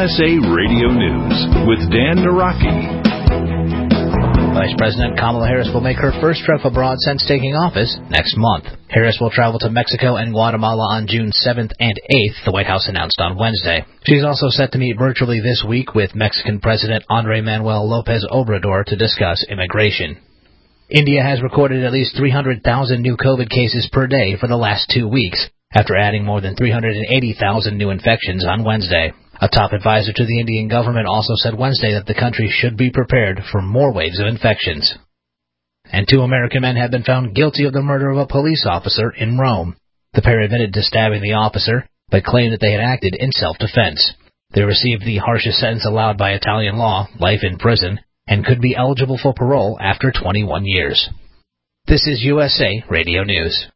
USA Radio News with Dan Naraki. Vice President Kamala Harris will make her first trip abroad since taking office next month. Harris will travel to Mexico and Guatemala on June 7th and 8th, the White House announced on Wednesday. She's also set to meet virtually this week with Mexican President Andrés Manuel López Obrador to discuss immigration. India has recorded at least 300,000 new COVID cases per day for the last 2 weeks, after adding more than 380,000 new infections on Wednesday. A top advisor to the Indian government also said Wednesday that the country should be prepared for more waves of infections. And 2 American men have been found guilty of the murder of a police officer in Rome. The pair admitted to stabbing the officer, but claimed that they had acted in self-defense. They received the harshest sentence allowed by Italian law, life in prison, and could be eligible for parole after 21 years. This is USA Radio News.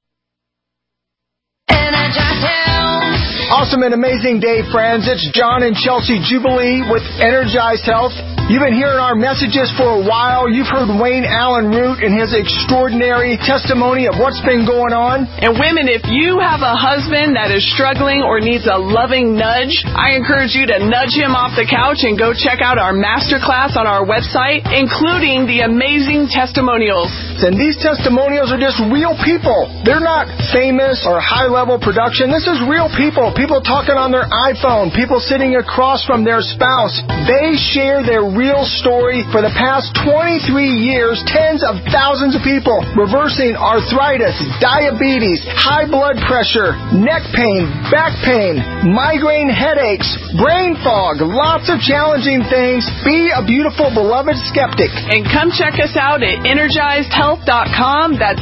Awesome and amazing day, friends. It's John and Chelsea Jubilee with Energized Health. You've been hearing our messages for a while. You've heard Wayne Allen Root and his extraordinary testimony of what's been going on. And women, if you have a husband that is struggling or needs a loving nudge, I encourage you to nudge him off the couch and go check out our masterclass on our website, including the amazing testimonials. And these testimonials are just real people. They're not famous or high-level production. This is real people. People talking on their iPhone. People sitting across from their spouse. They share their real story. For the past 23 years, tens of thousands of people reversing arthritis, diabetes, high blood pressure, neck pain, back pain, migraine headaches, brain fog, lots of challenging things. Be a beautiful, beloved skeptic. And come check us out at EnergizedHealth.com. That's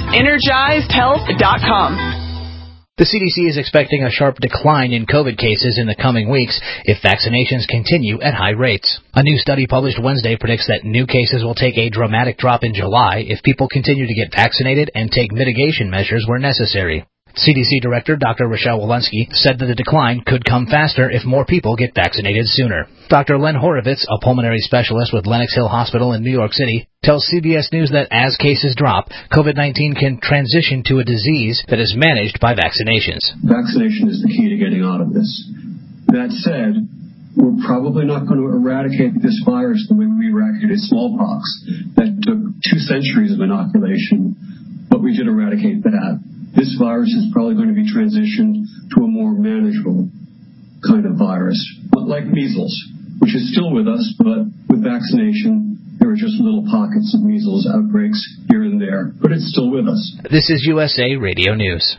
EnergizedHealth.com. The CDC is expecting a sharp decline in COVID cases in the coming weeks if vaccinations continue at high rates. A new study published Wednesday predicts that new cases will take a dramatic drop in July if people continue to get vaccinated and take mitigation measures where necessary. CDC Director Dr. Rochelle Walensky said that the decline could come faster if more people get vaccinated sooner. Dr. Len Horovitz, a pulmonary specialist with Lenox Hill Hospital in New York City, tells CBS News that as cases drop, COVID-19 can transition to a disease that is managed by vaccinations. Vaccination is the key to getting out of this. That said, we're probably not going to eradicate this virus the way we eradicated smallpox. That took 2 centuries of inoculation, but we did eradicate that. This virus is probably going to be transitioned to a more manageable kind of virus, not like measles, which is still with us, but with vaccination, there are just little pockets of measles outbreaks here and there, but it's still with us. This is USA Radio News.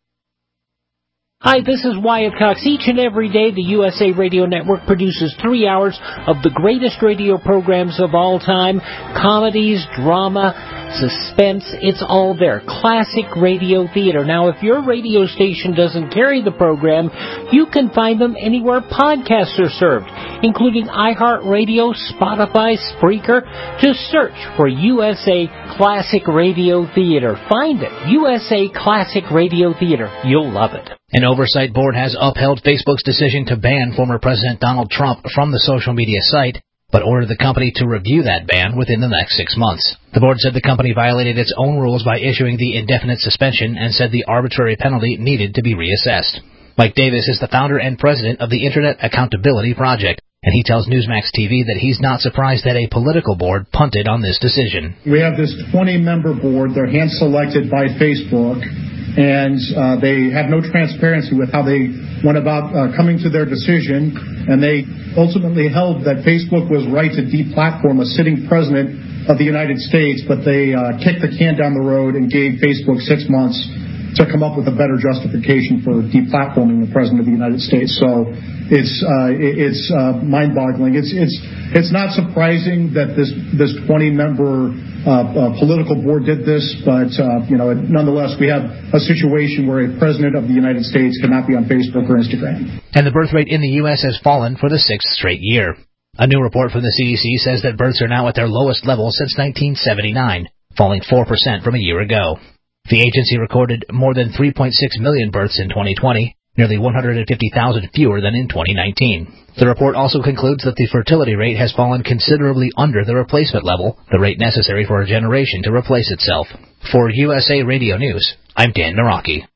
Hi, this is Wyatt Cox. Each and every day, the USA Radio Network produces 3 hours of the greatest radio programs of all time. Comedies, drama, suspense, it's all there. Classic radio theater. Now, if your radio station doesn't carry the program, you can find them anywhere podcasts are served, including iHeartRadio, Spotify, Spreaker. Just search for USA Classic Radio Theater. Find it. USA Classic Radio Theater. You'll love it. An oversight board has upheld Facebook's decision to ban former President Donald Trump from the social media site, but ordered the company to review that ban within the next 6 months. The board said the company violated its own rules by issuing the indefinite suspension and said the arbitrary penalty needed to be reassessed. Mike Davis is the founder and president of the Internet Accountability Project, and he tells Newsmax TV that he's not surprised that a political board punted on this decision. We have this 20-member board. They're hand-selected by Facebook, and they have no transparency with how they went about coming to their decision, and they ultimately held that Facebook was right to deplatform a sitting president of the United States, but they kicked the can down the road and gave Facebook 6 months to come up with a better justification for deplatforming the President of the United States. So it's mind-boggling. It's not surprising that this 20-member political board did this, but nonetheless, we have a situation where a President of the United States cannot be on Facebook or Instagram. And the birth rate in the U.S. has fallen for the 6th straight year. A new report from the CDC says that births are now at their lowest level since 1979, falling 4% from a year ago. The agency recorded more than 3.6 million births in 2020, nearly 150,000 fewer than in 2019. The report also concludes that the fertility rate has fallen considerably under the replacement level, the rate necessary for a generation to replace itself. For USA Radio News, I'm Dan Naraki.